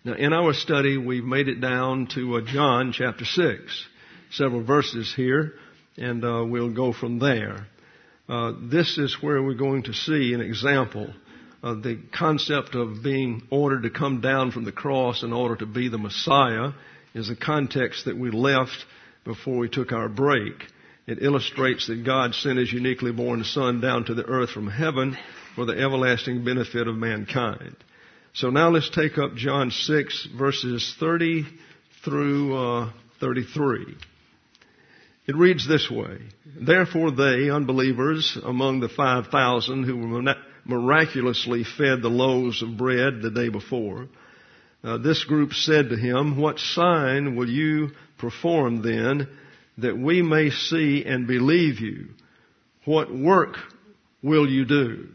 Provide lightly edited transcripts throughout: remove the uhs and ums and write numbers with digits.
Now, in our study, we've made it down to John chapter 6, several verses here, and we'll go from there. This is where we're going to see an example of the concept of being ordered to come down from the cross in order to be the Messiah is the context that we left before we took our break. It illustrates that God sent His uniquely born Son down to the earth from heaven for the everlasting benefit of mankind. So now let's take up John 6, verses 30 through 33. It reads this way: Therefore they, unbelievers, among the 5,000 who were miraculously fed the loaves of bread the day before, this group said to Him, What sign will you perform then, that we may see and believe you? What work will you do?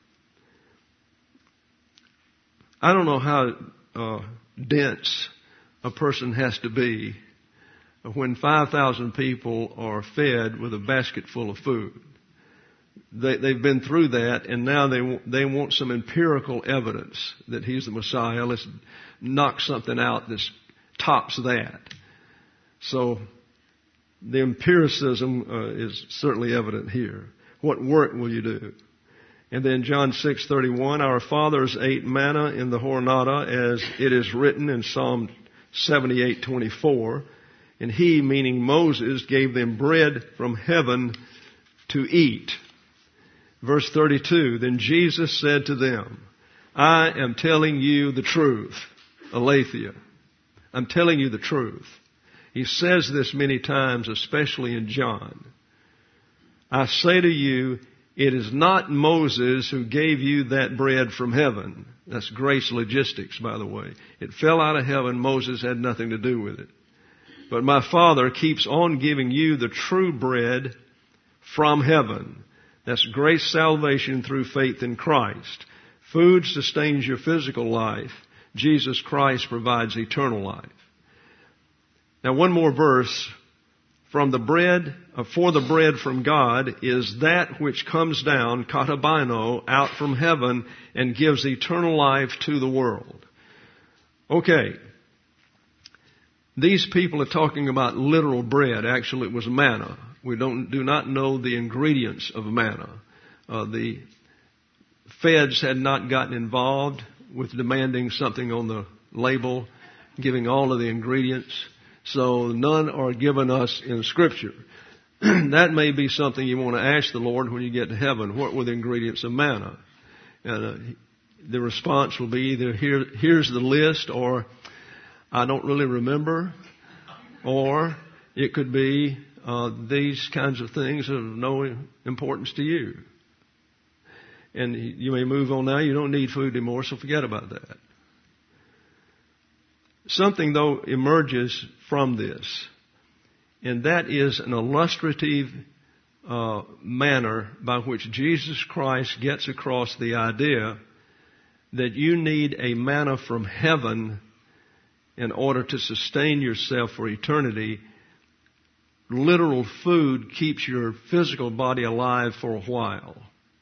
I don't know how dense a person has to be when 5,000 people are fed with a basket full of food. They've been through that, and now they want some empirical evidence that He's the Messiah. Let's knock something out that tops that. So the empiricism is certainly evident here. What work will you do? And then John 6:31, Our fathers ate manna in the Hornada, as it is written in Psalm 78:24. And He, meaning Moses, gave them bread from heaven to eat. Verse 32, Then Jesus said to them, I am telling you the truth. Aletheia. I'm telling you the truth. He says this many times, especially in John. I say to you, it is not Moses who gave you that bread from heaven. That's grace logistics, by the way. It fell out of heaven. Moses had nothing to do with it. But my Father keeps on giving you the true bread from heaven. That's grace salvation through faith in Christ. Food sustains your physical life. Jesus Christ provides eternal life. Now one more verse. For the bread from God is that which comes down, katabino, out from heaven and gives eternal life to the world. Okay. These people are talking about literal bread. Actually, it was manna. We do not know the ingredients of manna. The feds had not gotten involved with demanding something on the label, giving all of the ingredients. So none are given us in Scripture. That may be something you want to ask the Lord when you get to heaven. What were the ingredients of manna? And the response will be either here's the list, or I don't really remember, or it could be these kinds of things are of no importance to you. And you may move on now. You don't need food anymore, so forget about that. Something, though, emerges from this, and that is an illustrative manner by which Jesus Christ gets across the idea that you need a manna from heaven in order to sustain yourself for eternity. Literal food keeps your physical body alive for a while.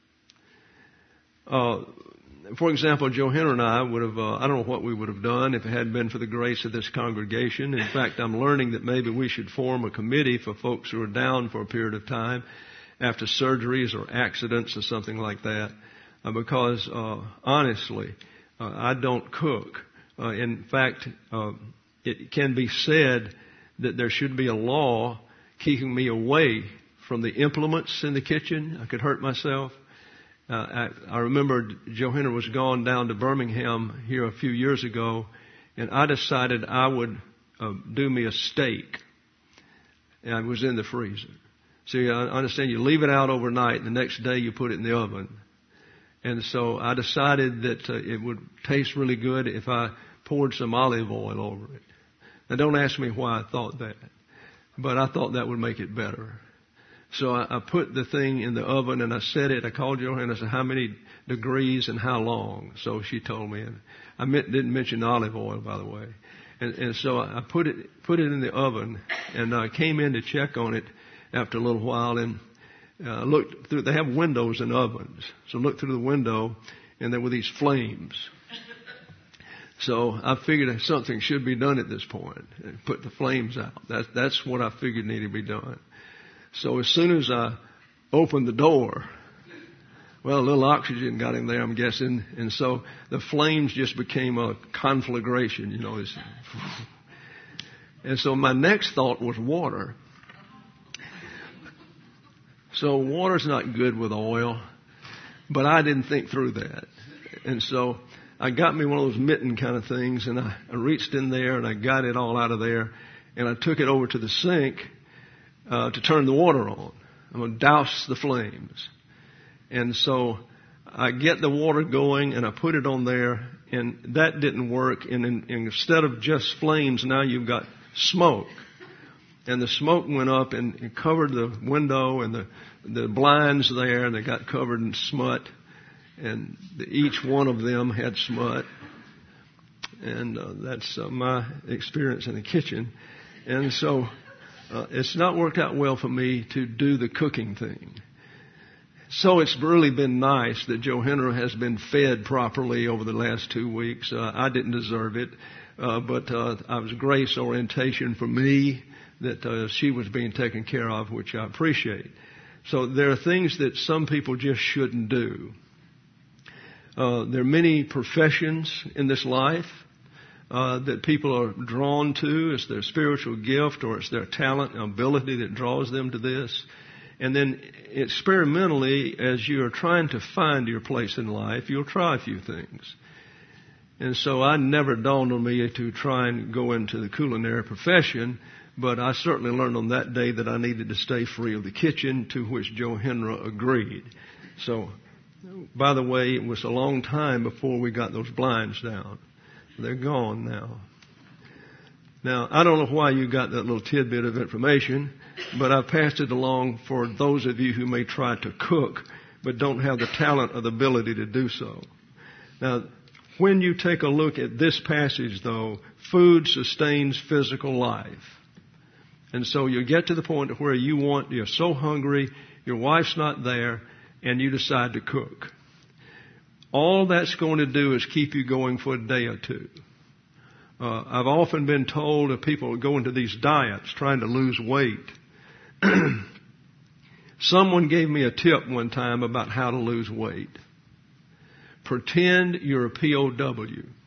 For example, Joe Henry and I would have, I don't know what we would have done if it hadn't been for the grace of this congregation. In fact, I'm learning that maybe we should form a committee for folks who are down for a period of time after surgeries or accidents or something like that. Because, honestly, I don't cook. In fact, it can be said that there should be a law keeping me away from the implements in the kitchen. I could hurt myself. I remember Joe Henry was gone down to Birmingham here a few years ago, and I decided I would do me a steak. And it was in the freezer. See, I understand you leave it out overnight, and the next day you put it in the oven. And so I decided that it would taste really good if I poured some olive oil over it. Now, don't ask me why I thought that, but I thought that would make it better. So I put the thing in the oven and I set it. I called Joanne and I said, how many degrees and how long? So she told me. And I didn't mention olive oil, by the way. And so I put it in the oven, and I came in to check on it after a little while, and looked through. They have windows in ovens. So I looked through the window, and there were these flames. So I figured something should be done at this point and put the flames out. That's what I figured needed to be done. So as soon as I opened the door, well, a little oxygen got in there, I'm guessing, and so the flames just became a conflagration, And so my next thought was water. So water's not good with oil, but I didn't think through that. And so I got me one of those mitten kind of things, and I reached in there and I got it all out of there, and I took it over to the sink to turn the water on. I'm going to douse the flames. And so I get the water going and I put it on there, and that didn't work. And instead of just flames, now you've got smoke. And the smoke went up and it covered the window and the blinds there, and they got covered in smut. And each one of them had smut. And that's my experience in the kitchen. And so it's not worked out well for me to do the cooking thing. So it's really been nice that Johanna has been fed properly over the last 2 weeks. I didn't deserve it, but it was grace orientation for me that she was being taken care of, which I appreciate. So there are things that some people just shouldn't do. There are many professions in this life that people are drawn to. It's their spiritual gift or it's their talent and ability that draws them to this. And then experimentally, as you're trying to find your place in life, you'll try a few things. And so I never dawned on me to try and go into the culinary profession, but I certainly learned on that day that I needed to stay free of the kitchen, to which Johanna agreed. So, by the way, it was a long time before we got those blinds down. They're gone now. Now, I don't know why you got that little tidbit of information, but I passed it along for those of you who may try to cook, but don't have the talent or the ability to do so. Now, when you take a look at this passage, though, food sustains physical life. And so you get to the point where you're so hungry, your wife's not there, and you decide to cook. All that's going to do is keep you going for a day or two. I've often been told that people go into these diets trying to lose weight. Someone gave me a tip one time about how to lose weight. Pretend you're a POW.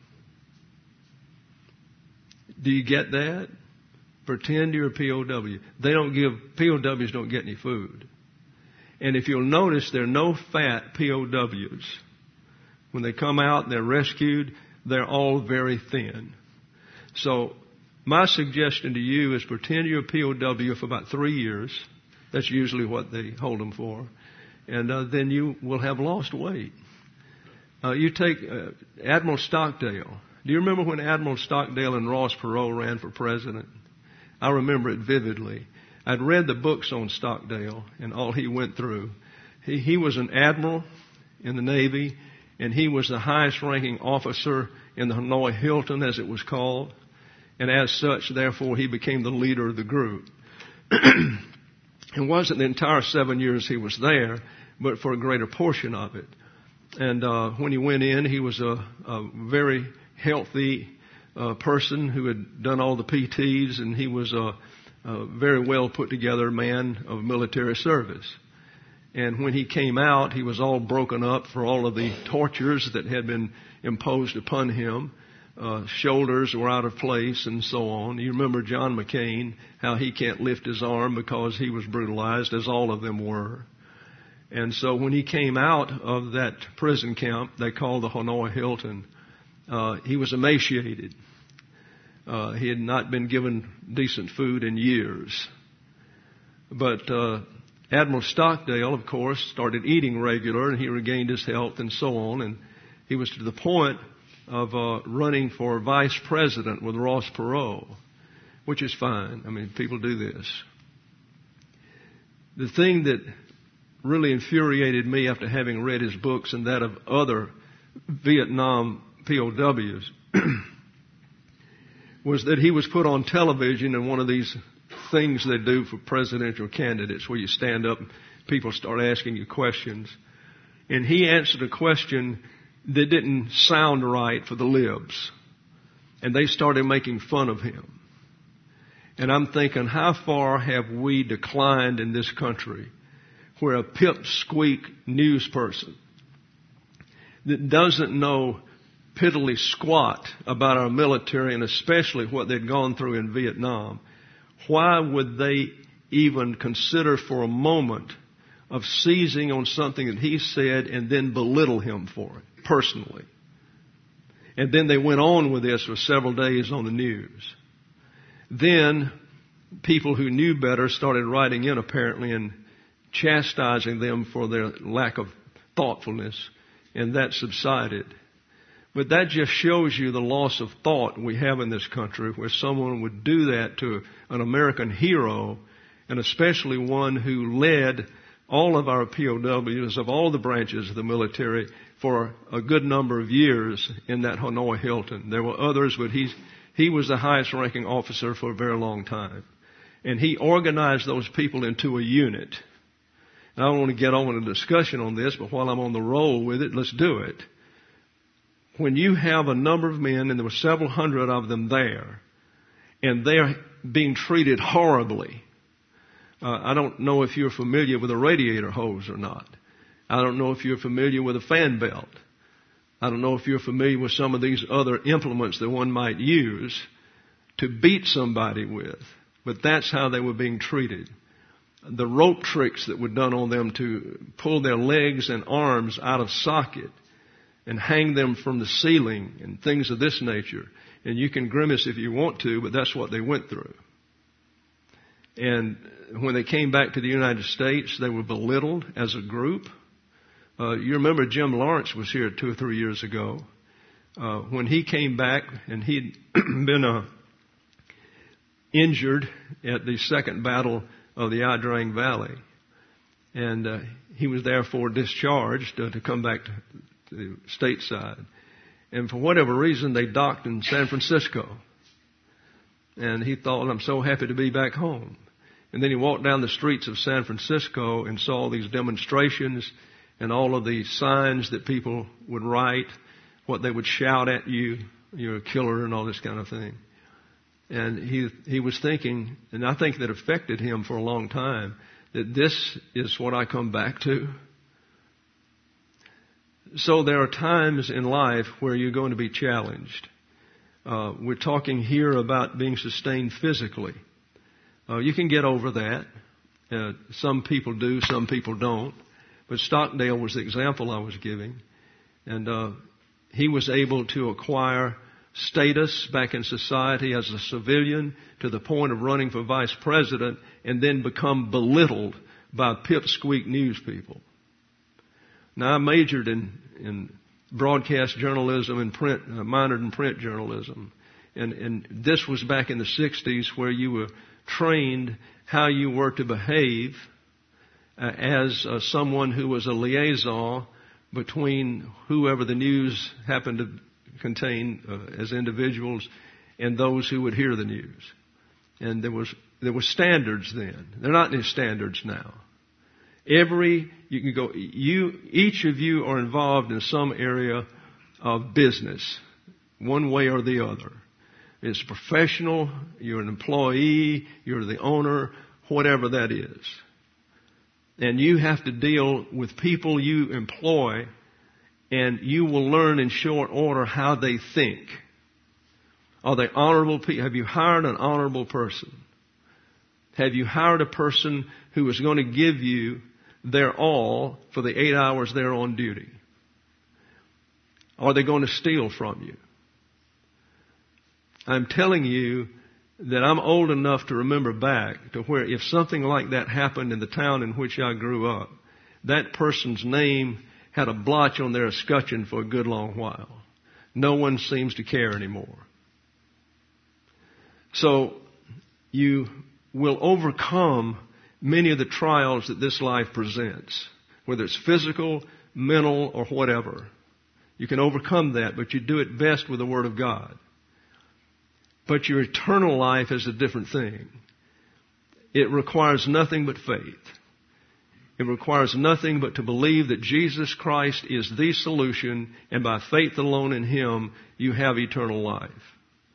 Do you get that? Pretend you're a POW. POWs don't get any food. And if you'll notice, there are no fat POWs. When they come out and they're rescued, they're all very thin. So my suggestion to you is pretend you're a POW for about 3 years. That's usually what they hold them for. And then you will have lost weight. You take Admiral Stockdale. Do you remember when Admiral Stockdale and Ross Perot ran for president? I remember it vividly. I'd read the books on Stockdale and all he went through. He was an admiral in the Navy, and he was the highest ranking officer in the Hanoi Hilton, as it was called. And as such, therefore, he became the leader of the group. It wasn't the entire 7 years he was there, but for a greater portion of it. And when he went in, he was a very healthy person who had done all the PTs, and he was a very well put together man of military service. And when he came out, he was all broken up for all of the tortures that had been imposed upon him. Shoulders were out of place and so on. You remember John McCain, how he can't lift his arm because he was brutalized, as all of them were. And so when he came out of that prison camp they called the Hanoi Hilton, he was emaciated. He had not been given decent food in years. But Admiral Stockdale, of course, started eating regular, and he regained his health and so on. And he was to the point of running for vice president with Ross Perot, which is fine. I mean, people do this. The thing that really infuriated me after having read his books and that of other Vietnam POWs was that he was put on television in one of these things they do for presidential candidates where you stand up and people start asking you questions. And he answered a question that didn't sound right for the libs. and they started making fun of him. And I'm thinking, how far have we declined in this country where a pipsqueak news person that doesn't know piddly squat about our military and especially what they'd gone through in Vietnam, why would they even consider for a moment of seizing on something that he said and then belittle him for it personally? And then they went on with this for several days on the news. Then people who knew better started writing in apparently and chastising them for their lack of thoughtfulness, and that subsided. But that just shows you the loss of thought we have in this country, where someone would do that to an American hero, and especially one who led all of our POWs of all the branches of the military for a good number of years in that Hanoi Hilton. There were others, but he was the highest ranking officer for a very long time. And he organized those people into a unit. I don't want to get on in a discussion on this, but while I'm on the roll with it, let's do it. When you have a number of men, and there were several hundred of them there, and they're being treated horribly. I don't know if you're familiar with a radiator hose or not. I don't know if you're familiar with a fan belt. I don't know if you're familiar with some of these other implements that one might use to beat somebody with. But that's how they were being treated. The rope tricks that were done on them to pull their legs and arms out of socket and hang them from the ceiling and things of this nature. And you can grimace if you want to, but that's what they went through. And when they came back to the United States, they were belittled as a group. You remember Jim Lawrence was here 2 or 3 years ago. When he came back, and he'd been injured at the second battle of the Ia Drang Valley. And he was therefore discharged to come back to the stateside. And for whatever reason, they docked in San Francisco. And he thought, I'm so happy to be back home. And then he walked down the streets of San Francisco and saw these demonstrations and all of the signs that people would write, what they would shout at you, you're a killer and all this kind of thing. And he was thinking, and I think that affected him for a long time, that this is what I come back to. So there are times in life where you're going to be challenged. We're talking here about being sustained physically. You can get over that. Some people do, some people don't. But Stockdale was the example I was giving. And he was able to acquire status back in society as a civilian to the point of running for vice president and then become belittled by pipsqueak news people. Now, I majored in broadcast journalism and print, minored in print journalism. And this was back in the 60s, where you were trained how you were to behave as someone who was a liaison between whoever the news happened to contain as individuals and those who would hear the news. And there were standards then. There are not any standards now. Each of you are involved in some area of business, one way or the other. It's professional, you're an employee, you're the owner, whatever that is. And you have to deal with people you employ, and you will learn in short order how they think. Are they honorable people? Have you hired an honorable person? Have you hired a person who is going to give you their all for the 8 hours they're on duty? Are they going to steal from you? I'm telling you that I'm old enough to remember back to where if something like that happened in the town in which I grew up, that person's name had a blotch on their escutcheon for a good long while. No one seems to care anymore. So you will overcome many of the trials that this life presents, whether it's physical, mental, or whatever. You can overcome that, but you do it best with the Word of God. But your eternal life is a different thing. It requires nothing but faith. It requires nothing but to believe that Jesus Christ is the solution, and by faith alone in Him, you have eternal life.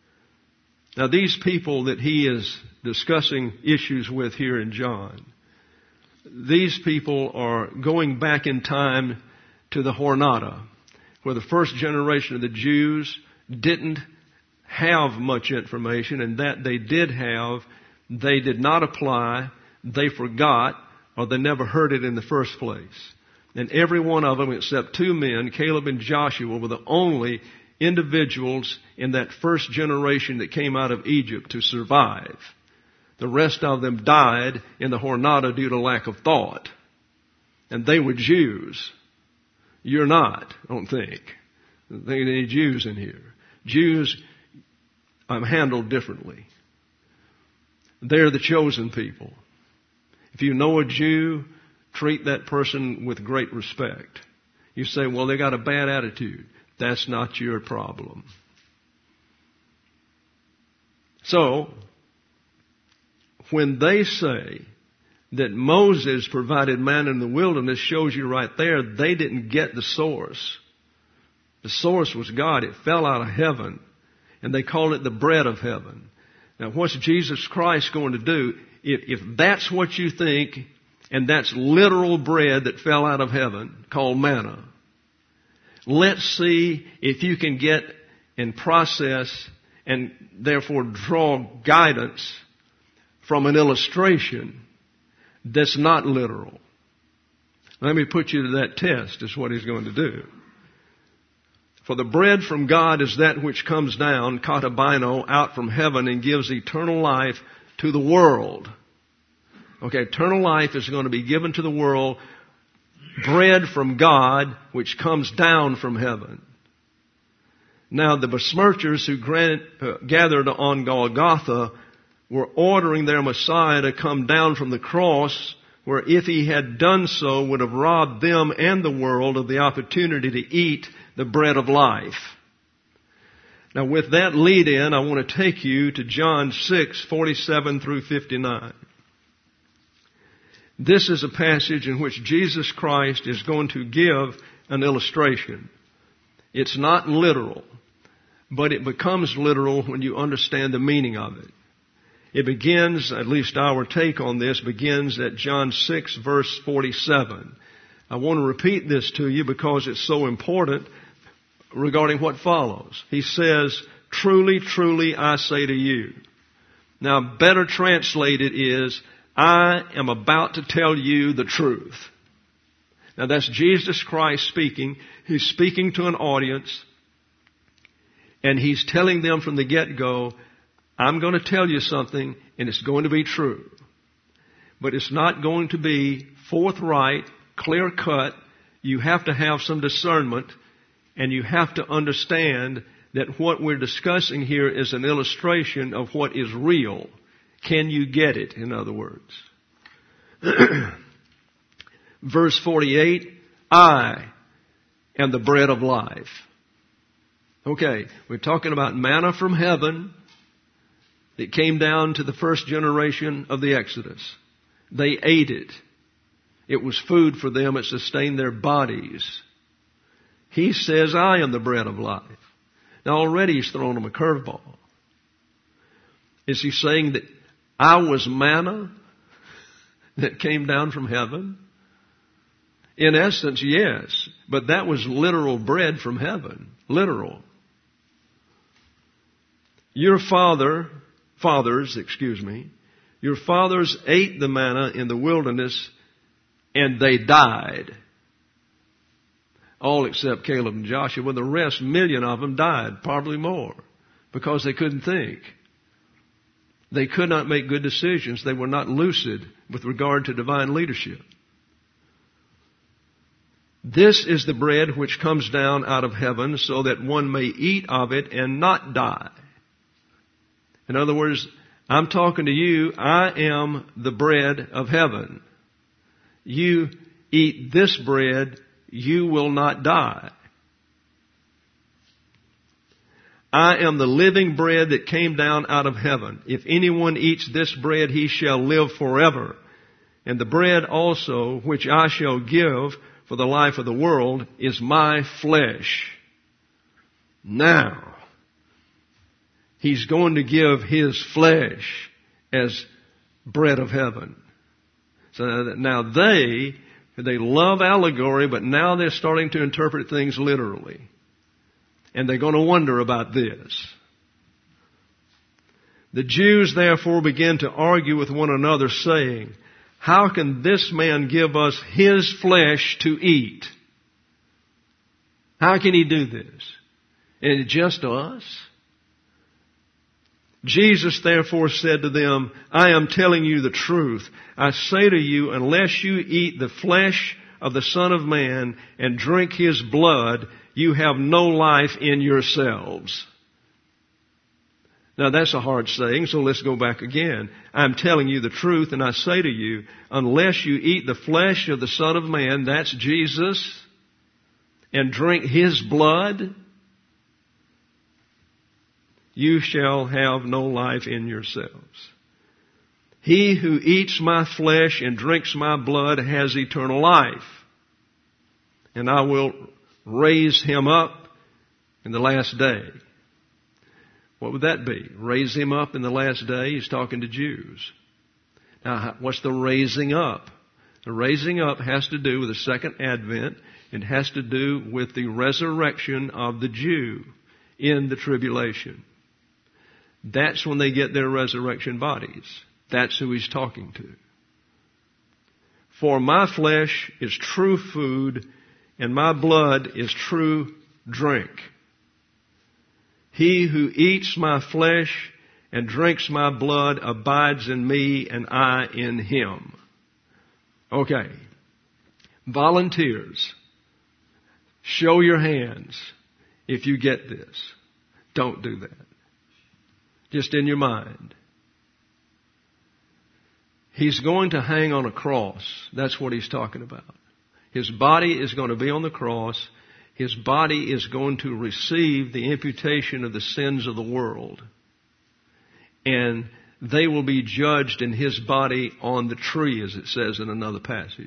Now these people that he is discussing issues with here in John, these people are going back in time to the Jornada, where the first generation of the Jews didn't have much information, and that they did have, they did not apply, they forgot, or they never heard it in the first place. And every one of them, except two men, Caleb and Joshua, were the only individuals in that first generation that came out of Egypt to survive. The rest of them died in the Jornada due to lack of thought. And they were Jews. You're not, I don't think. I don't think any Jews in here. Jews are handled differently. They're the chosen people. If you know a Jew, treat that person with great respect. You say, well, they got a bad attitude. That's not your problem. So, when they say that Moses provided manna in the wilderness, shows you right there they didn't get the source. The source was God. It fell out of heaven. And they called it the bread of heaven. Now, what's Jesus Christ going to do? If that's what you think, and that's literal bread that fell out of heaven, called manna, let's see if you can get and process and therefore draw guidance from an illustration that's not literal. Let me put you to that test, is what he's going to do. For the bread from God is that which comes down, katabino, out from heaven and gives eternal life to the world. Okay, eternal life is going to be given to the world. Bread from God, which comes down from heaven. Now, the besmirchers who gathered on Golgotha were ordering their Messiah to come down from the cross, where if he had done so would have robbed them and the world of the opportunity to eat the bread of life. Now, with that lead in, I want to take you to John 6:47 through 59. This is a passage in which Jesus Christ is going to give an illustration. It's not literal, but it becomes literal when you understand the meaning of it. It begins, at least our take on this, begins at John 6 verse 47. I want to repeat this to you because it's so important regarding what follows. He says, "Truly, truly, I say to you." Now, better translated is, I am about to tell you the truth. Now, that's Jesus Christ speaking. He's speaking to an audience, and he's telling them from the get-go, I'm going to tell you something, and it's going to be true. But it's not going to be forthright, clear-cut. You have to have some discernment, and you have to understand that what we're discussing here is an illustration of what is real. Can you get it, in other words? Verse 48, I am the bread of life. Okay, we're talking about manna from heaven that came down to the first generation of the Exodus. They ate it. It was food for them. It sustained their bodies. He says, I am the bread of life. Now already he's thrown them a curveball. Is he saying that I was manna that came down from heaven? In essence, yes. But that was literal bread from heaven. Literal. Your fathers ate the manna in the wilderness and they died. All except Caleb and Joshua. The rest, 1,000,000 of them died, probably more, because they couldn't think. They could not make good decisions. They were not lucid with regard to divine leadership. This is the bread which comes down out of heaven so that one may eat of it and not die. In other words, I'm talking to you. I am the bread of heaven. You eat this bread, you will not die. I am the living bread that came down out of heaven. If anyone eats this bread, he shall live forever. And the bread also, which I shall give for the life of the world, is my flesh. Now, He's going to give His flesh as bread of heaven. So now they love allegory, but now they're starting to interpret things literally. And they're going to wonder about this. The Jews therefore began to argue with one another, saying, how can this man give us His flesh to eat? How can He do this? And it's just us? Jesus therefore said to them, I am telling you the truth. I say to you, unless you eat the flesh of the Son of Man and drink His blood, you have no life in yourselves. Now that's a hard saying, so let's go back again. I'm telling you the truth, and I say to you, unless you eat the flesh of the Son of Man, that's Jesus, and drink His blood, you shall have no life in yourselves. He who eats my flesh and drinks my blood has eternal life, and I will raise him up in the last day. What would that be? Raise him up in the last day? He's talking to Jews. Now, what's the raising up? The raising up has to do with the second advent. It has to do with the resurrection of the Jew in the tribulation. That's when they get their resurrection bodies. That's who he's talking to. For my flesh is true food, and my blood is true drink. He who eats my flesh and drinks my blood abides in me, and I in him. Okay. Volunteers, show your hands if you get this. Don't do that. Just in your mind. He's going to hang on a cross. That's what he's talking about. His body is going to be on the cross. His body is going to receive the imputation of the sins of the world. And they will be judged in his body on the tree, as it says in another passage.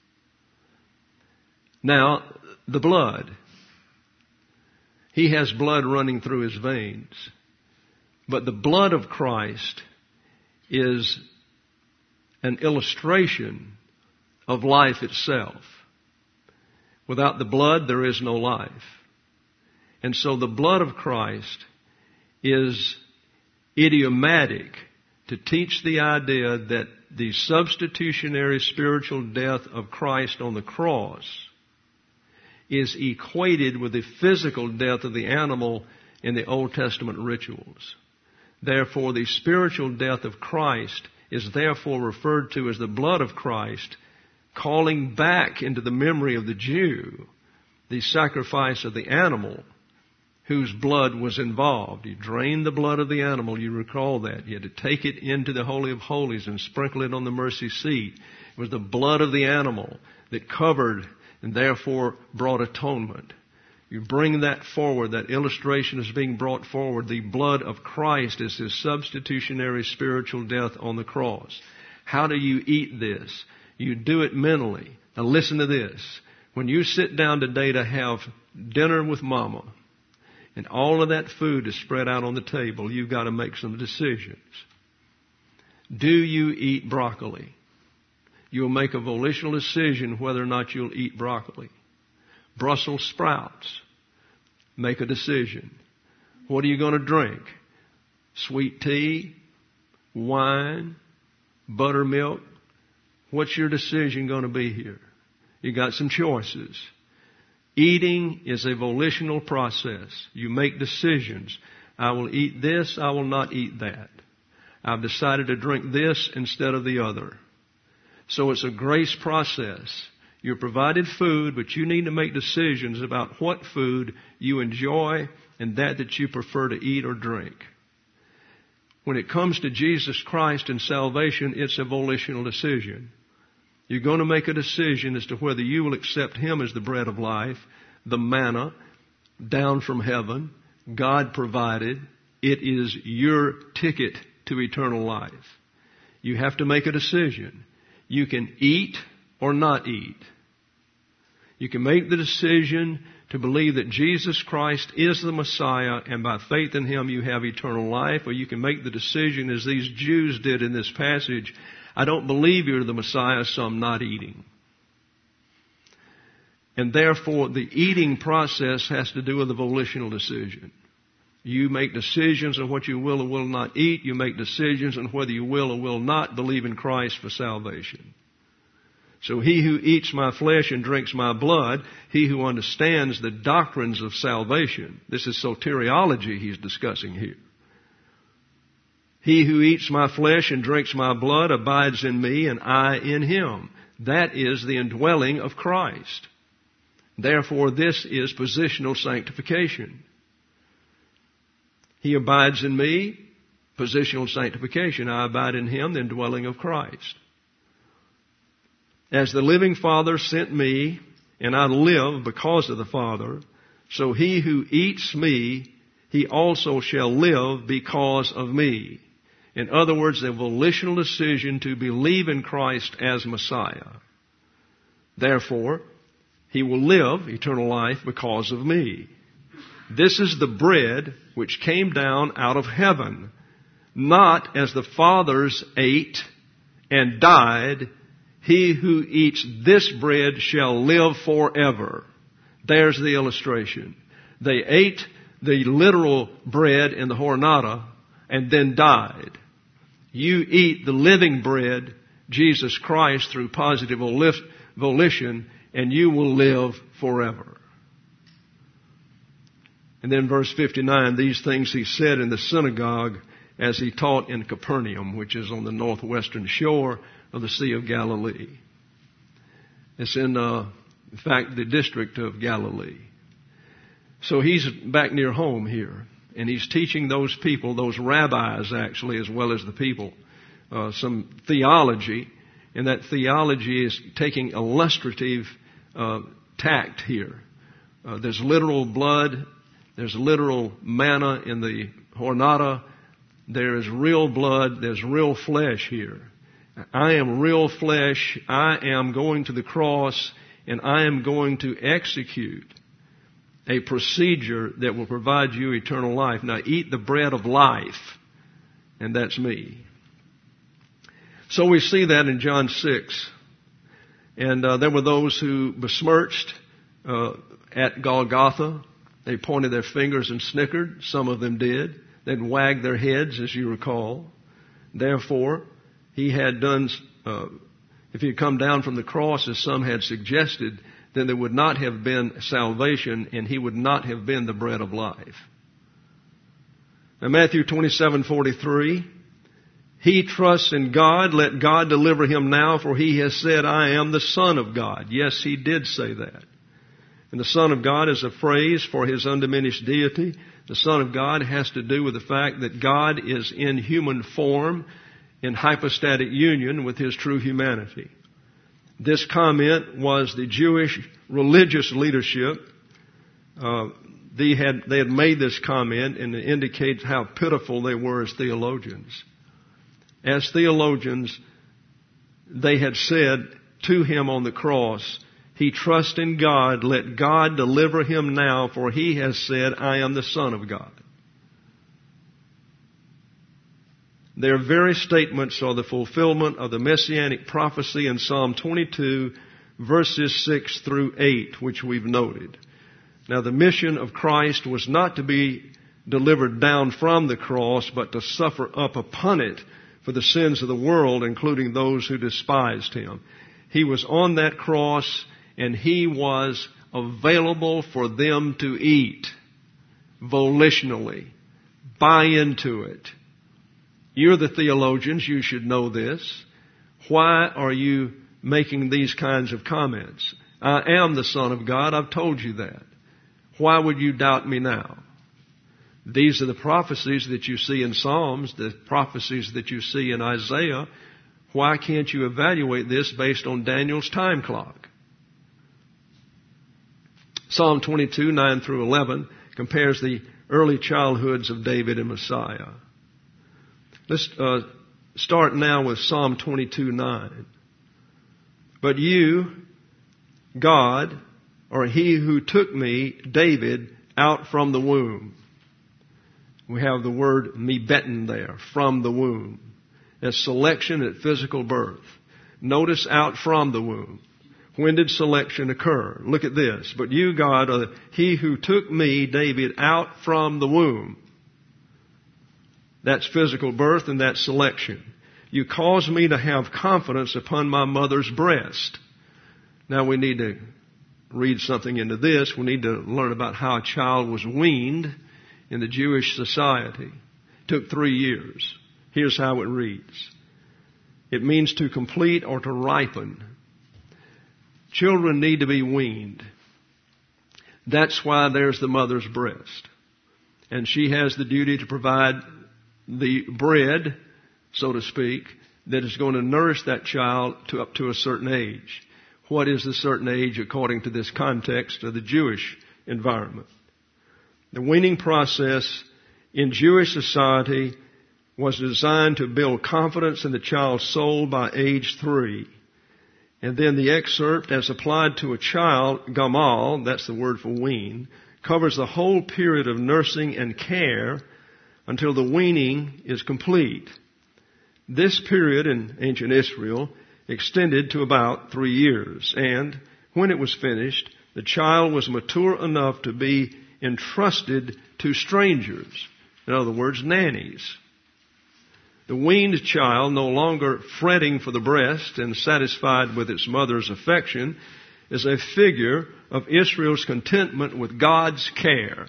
Now, the blood. He has blood running through his veins. But the blood of Christ is an illustration of life itself. Without the blood, there is no life. And so the blood of Christ is idiomatic to teach the idea that the substitutionary spiritual death of Christ on the cross is equated with the physical death of the animal in the Old Testament rituals. Therefore, the spiritual death of Christ is therefore referred to as the blood of Christ, calling back into the memory of the Jew the sacrifice of the animal whose blood was involved. You drained the blood of the animal, you recall that. You had to take it into the Holy of Holies and sprinkle it on the mercy seat. It was the blood of the animal that covered and therefore brought atonement. You bring that forward, that illustration is being brought forward. The blood of Christ is his substitutionary spiritual death on the cross. How do you eat this? You do it mentally. Now listen to this. When you sit down today to have dinner with Mama, and all of that food is spread out on the table, you've got to make some decisions. Do you eat broccoli? You'll make a volitional decision whether or not you'll eat broccoli. Brussels sprouts. Make a decision. What are you going to drink? Sweet tea? Wine? Buttermilk? What's your decision going to be here? You got some choices. Eating is a volitional process. You make decisions. I will eat this, I will not eat that. I've decided to drink this instead of the other. So it's a grace process. You're provided food, but you need to make decisions about what food you enjoy and that you prefer to eat or drink. When it comes to Jesus Christ and salvation, it's a volitional decision. You're going to make a decision as to whether you will accept Him as the bread of life, the manna, down from heaven, God provided. It is your ticket to eternal life. You have to make a decision. You can eat or not eat. You can make the decision to believe that Jesus Christ is the Messiah, and by faith in Him you have eternal life, or you can make the decision as these Jews did in this passage, I don't believe you're the Messiah, so I'm not eating. And therefore, the eating process has to do with a volitional decision. You make decisions on what you will or will not eat. You make decisions on whether you will or will not believe in Christ for salvation. So he who eats my flesh and drinks my blood, he who understands the doctrines of salvation. This is soteriology he's discussing here. He who eats my flesh and drinks my blood abides in me and I in him. That is the indwelling of Christ. Therefore, this is positional sanctification. He abides in me, positional sanctification. I abide in him, the indwelling of Christ. As the living Father sent me, and I live because of the Father, so he who eats me, he also shall live because of me. In other words, a volitional decision to believe in Christ as Messiah. Therefore, he will live eternal life because of me. This is the bread which came down out of heaven, not as the fathers ate and died. He who eats this bread shall live forever. There's the illustration. They ate the literal bread in the Horonata and then died. You eat the living bread, Jesus Christ, through positive volition, and you will live forever. And then verse 59, these things he said in the synagogue as he taught in Capernaum, which is on the northwestern shore of the Sea of Galilee. It's in fact, the district of Galilee. So he's back near home here, and he's teaching those people, those rabbis actually, as well as the people, some theology, and that theology is taking illustrative tact here. There's literal blood, there's literal manna in the Horonata, there is real blood, there's real flesh here. I am real flesh, I am going to the cross, and I am going to execute a procedure that will provide you eternal life. Now eat the bread of life, and that's me. So we see that in John 6. And there were those who besmirched at Golgotha. They pointed their fingers and snickered. Some of them did. They'd wag their heads, as you recall. Therefore, he had done, if he had come down from the cross, as some had suggested, then there would not have been salvation, and he would not have been the bread of life. Now, Matthew 27:43, he trusts in God, let God deliver him now, for he has said, I am the Son of God. Yes, he did say that. And the Son of God is a phrase for his undiminished deity. The Son of God has to do with the fact that God is in human form, in hypostatic union with his true humanity. This comment was the Jewish religious leadership. They had made this comment, and it indicates how pitiful they were as theologians. As theologians, they had said to him on the cross, he trusts in God, let God deliver him now, for he has said, I am the Son of God. Their very statements are the fulfillment of the messianic prophecy in Psalm 22, verses 6 through 8, which we've noted. Now, the mission of Christ was not to be delivered down from the cross, but to suffer up upon it for the sins of the world, including those who despised him. He was on that cross, and he was available for them to eat volitionally. Buy into it. You're the theologians, you should know this. Why are you making these kinds of comments? I am the Son of God, I've told you that. Why would you doubt me now? These are the prophecies that you see in Psalms, the prophecies that you see in Isaiah. Why can't you evaluate this based on Daniel's time clock? Psalm 22, 9 through 11 compares the early childhoods of David and Messiah. Let's start now with Psalm 22, 9. But you, God, or he who took me, David, out from the womb. We have the word mibeten there, from the womb. That's selection at physical birth. Notice out from the womb. When did selection occur? Look at this. But you, God, are he who took me, David, out from the womb. That's physical birth and that's selection. You caused me to have confidence upon my mother's breast. Now we need to read something into this. We need to learn about how a child was weaned in the Jewish society. It took 3 years. Here's how it reads. It means to complete or to ripen. Children need to be weaned. That's why there's the mother's breast. And she has the duty to provide the bread, so to speak, that is going to nourish that child up to a certain age. What is the certain age according to this context of the Jewish environment? The weaning process in Jewish society was designed to build confidence in the child's soul by age 3. And then the excerpt, as applied to a child, gamal, that's the word for wean, covers the whole period of nursing and care until the weaning is complete. This period in ancient Israel extended to about 3 years. And when it was finished, the child was mature enough to be entrusted to strangers. In other words, nannies. The weaned child, no longer fretting for the breast and satisfied with its mother's affection, is a figure of Israel's contentment with God's care.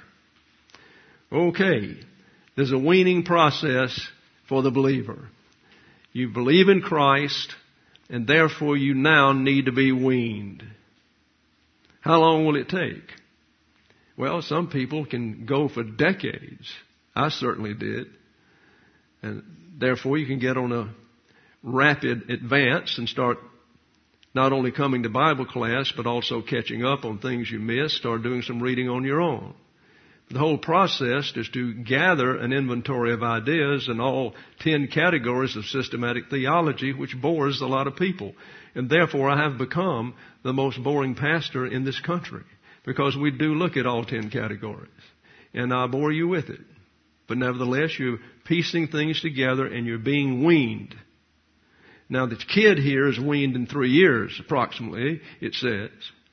Okay, there's a weaning process for the believer. You believe in Christ, and therefore you now need to be weaned. How long will it take? Well, some people can go for decades. I certainly did. And therefore, you can get on a rapid advance and start not only coming to Bible class, but also catching up on things you missed, start doing some reading on your own. The whole process is to gather an inventory of ideas in all 10 categories of systematic theology, which bores a lot of people. And therefore, I have become the most boring pastor in this country, because we do look at all 10 categories. And I bore you with it. But nevertheless, you're piecing things together and you're being weaned. Now, the kid here is weaned in 3 years, approximately, it says.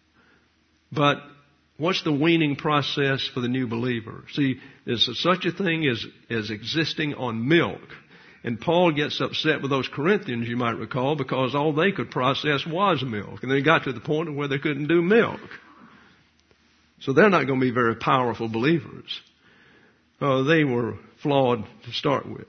But what's the weaning process for the new believer? See, there's such a thing as existing on milk. And Paul gets upset with those Corinthians, you might recall, because all they could process was milk. And they got to the point where they couldn't do milk. So they're not going to be very powerful believers. They were flawed to start with.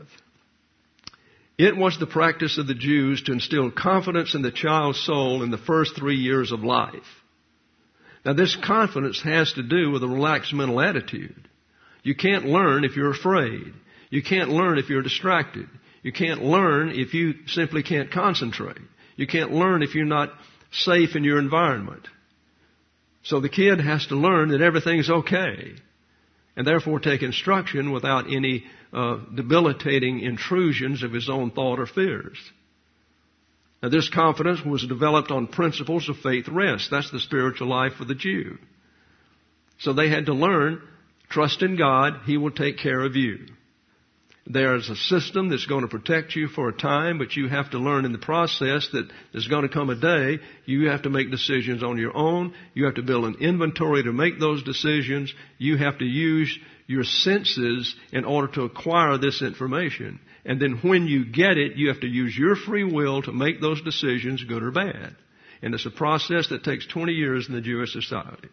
It was the practice of the Jews to instill confidence in the child's soul in the first 3 years of life. Now, this confidence has to do with a relaxed mental attitude. You can't learn if you're afraid. You can't learn if you're distracted. You can't learn if you simply can't concentrate. You can't learn if you're not safe in your environment. So the kid has to learn that everything's okay, and therefore take instruction without any debilitating intrusions of his own thought or fears. Now, this confidence was developed on principles of faith rest. That's the spiritual life for the Jew. So they had to learn, trust in God, He will take care of you. There's a system that's going to protect you for a time, but you have to learn in the process that there's going to come a day you have to make decisions on your own. You have to build an inventory to make those decisions. You have to use your senses in order to acquire this information. And then when you get it, you have to use your free will to make those decisions, good or bad. And it's a process that takes 20 years in the Jewish society.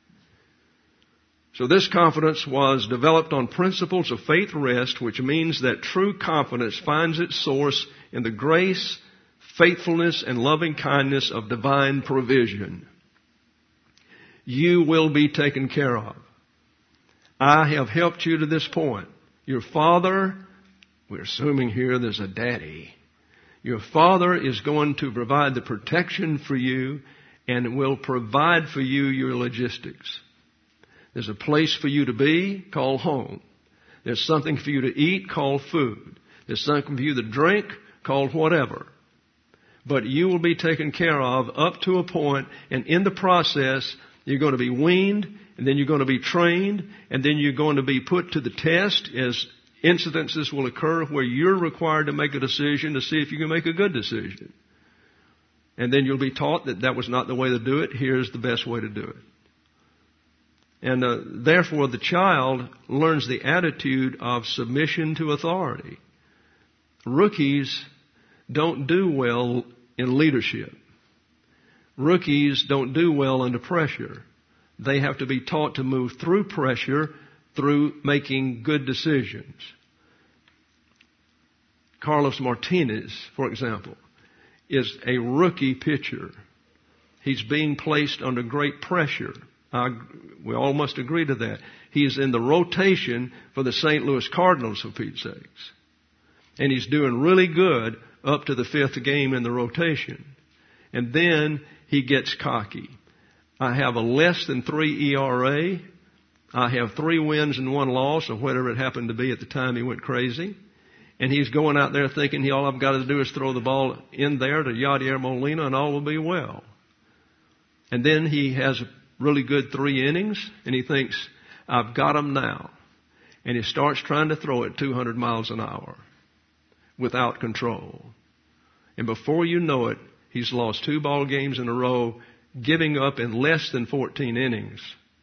So this confidence was developed on principles of faith rest, which means that true confidence finds its source in the grace, faithfulness, and loving kindness of divine provision. You will be taken care of. I have helped you to this point. Your father, we're assuming here there's a daddy. Your father is going to provide the protection for you and will provide for you your logistics. There's a place for you to be called home. There's something for you to eat called food. There's something for you to drink called whatever. But you will be taken care of up to a point, and in the process, You're going to be weaned, and then you're going to be trained, and then you're going to be put to the test as incidences will occur where you're required to make a decision to see if you can make a good decision. And then you'll be taught that that was not the way to do it. Here's the best way to do it. And therefore, the child learns the attitude of submission to authority. Rookies don't do well in leadership. Rookies don't do well under pressure. They have to be taught to move through pressure through making good decisions. Carlos Martinez, for example, is a rookie pitcher. He's being placed under great pressure. We all must agree to that. He is in the rotation for the St. Louis Cardinals, for Pete's sakes. And he's doing really good up to the 5th game in the rotation. And then he gets cocky. I have a less than 3 ERA. I have 3 wins and 1 loss, or whatever it happened to be at the time he went crazy. And he's going out there thinking all I've got to do is throw the ball in there to Yadier Molina and all will be well. And then he has a really good 3 innings, and he thinks, I've got him now. And he starts trying to throw it 200 miles an hour without control. And before you know it, he's lost 2 ball games in a row, giving up in less than 14 innings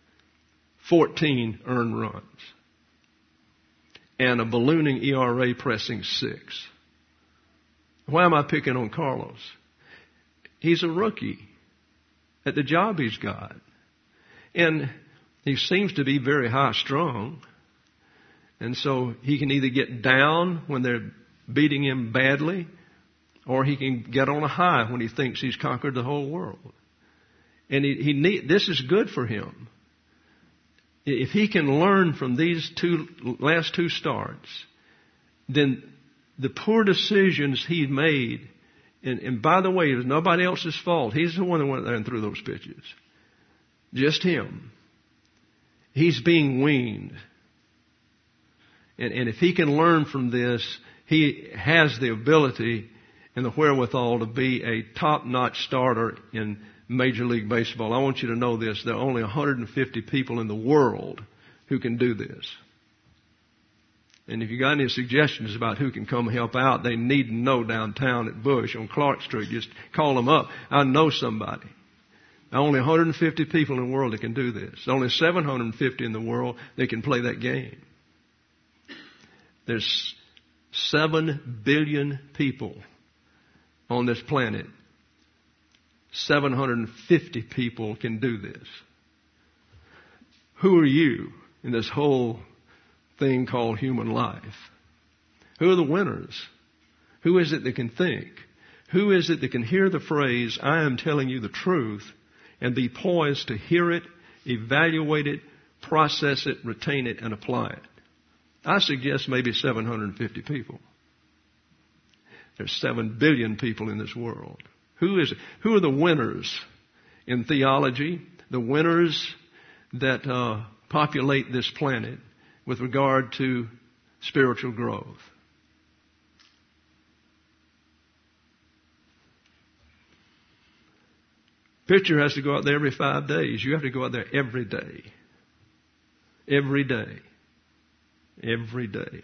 14 earned runs. And a ballooning ERA pressing 6. Why am I picking on Carlos? He's a rookie at the job he's got. And he seems to be very high strung. And so he can either get down when they're beating him badly, or he can get on a high when he thinks he's conquered the whole world. And this is good for him. If he can learn from these last 2 starts, then the poor decisions he made, and by the way, it was nobody else's fault. He's the one that went there and threw those pitches. Just him. He's being weaned. And if he can learn from this, he has the ability and the wherewithal to be a top-notch starter in Major League Baseball. I want you to know this. There are only 150 people in the world who can do this. And if you got any suggestions about who can come help out, they need to know downtown at Bush on Clark Street. Just call them up. I know somebody. There are only 150 people in the world that can do this. There are only 750 in the world that can play that game. There's 7 billion people on this planet. 750 people can do this. Who are you in this whole thing called human life? Who are the winners? Who is it that can think? Who is it that can hear the phrase, I am telling you the truth, and be poised to hear it, evaluate it, process it, retain it, and apply it? I suggest maybe 750 people. There's 7 billion people in this world. Who is it? Who are the winners in theology? The winners that populate this planet with regard to spiritual growth. Pitcher has to go out there every 5 days. You have to go out there every day. Every day. Every day.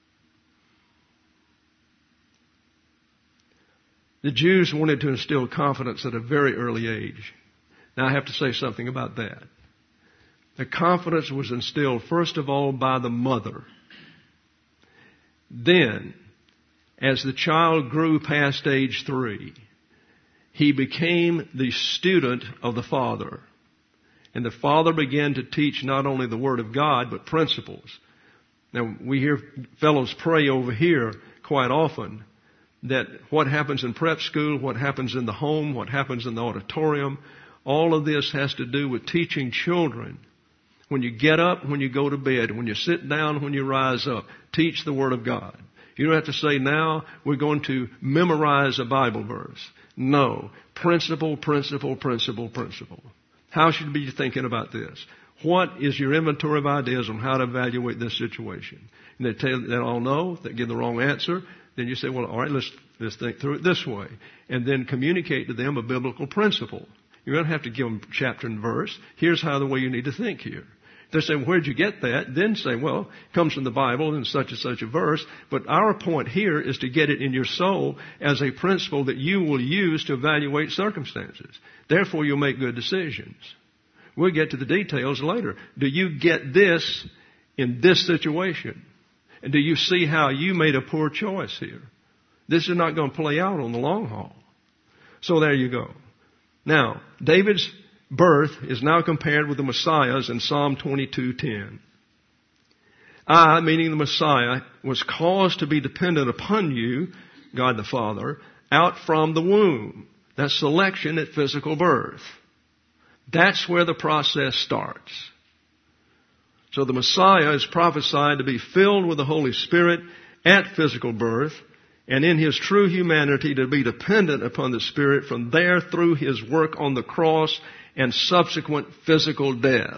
The Jews wanted to instill confidence at a very early age. Now I have to say something about that. The confidence was instilled first of all by the mother. Then, as the child grew past age 3, he became the student of the father. And the father began to teach not only the Word of God, but principles. Now, we hear fellows pray over here quite often that what happens in prep school, what happens in the home, what happens in the auditorium, all of this has to do with teaching children. When you get up, when you go to bed, when you sit down, when you rise up, teach the Word of God. You don't have to say, now we're going to memorize a Bible verse. No. Principle, principle, principle, principle. How should you be thinking about this? What is your inventory of ideas on how to evaluate this situation? And they tell you they all know, they give the wrong answer. Then you say, well, all right, let's think through it this way. And then communicate to them a biblical principle. You don't have to give them chapter and verse. Here's how the way you need to think here. They say, well, where'd you get that? Then say, well, it comes from the Bible in such and such a verse. But our point here is to get it in your soul as a principle that you will use to evaluate circumstances. Therefore, you'll make good decisions. We'll get to the details later. Do you get this in this situation? And do you see how you made a poor choice here? This is not going to play out on the long haul. So there you go. Now, David's birth is now compared with the Messiah's in Psalm 22:10. I, meaning the Messiah, was caused to be dependent upon you, God the Father, out from the womb. That's selection at physical birth. That's where the process starts. So the Messiah is prophesied to be filled with the Holy Spirit at physical birth, and in His true humanity to be dependent upon the Spirit from there through His work on the cross and subsequent physical death.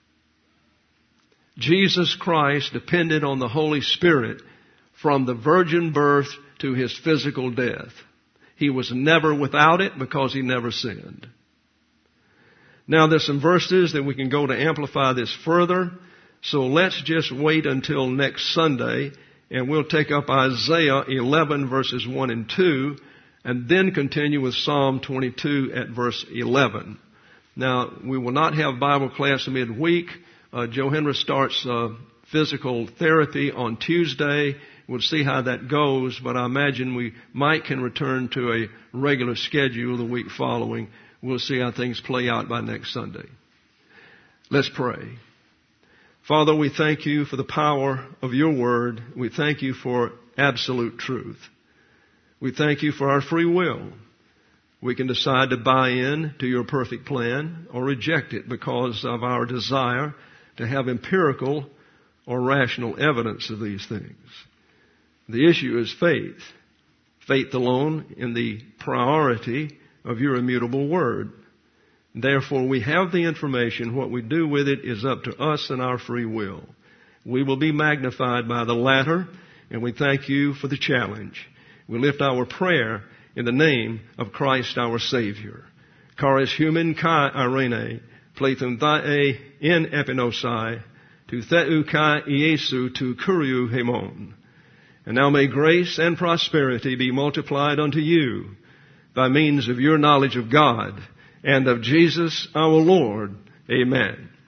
Jesus Christ depended on the Holy Spirit from the virgin birth to His physical death. He was never without it because He never sinned. Now there's some verses that we can go to amplify this further. So let's just wait until next Sunday, and we'll take up Isaiah 11 verses 1 and 2, and then continue with Psalm 22 at verse 11. Now, we will not have Bible class midweek. Joe Henry starts physical therapy on Tuesday. We'll see how that goes, but I imagine we might can return to a regular schedule the week following. We'll see how things play out by next Sunday. Let's pray. Father, we thank You for the power of Your Word. We thank You for absolute truth. We thank You for our free will. We can decide to buy in to Your perfect plan or reject it because of our desire to have empirical or rational evidence of these things. The issue is faith. Faith alone in the priority of Your immutable Word. Therefore, we have the information. What we do with it is up to us and our free will. We will be magnified by the latter, and we thank You for the challenge. We lift our prayer in the name of Christ our Savior. Charis human kai irene, plethum thae in epinosai, to theu kai Iesu tu kuriu hemon. And now may grace and prosperity be multiplied unto you by means of your knowledge of God and of Jesus our Lord. Amen.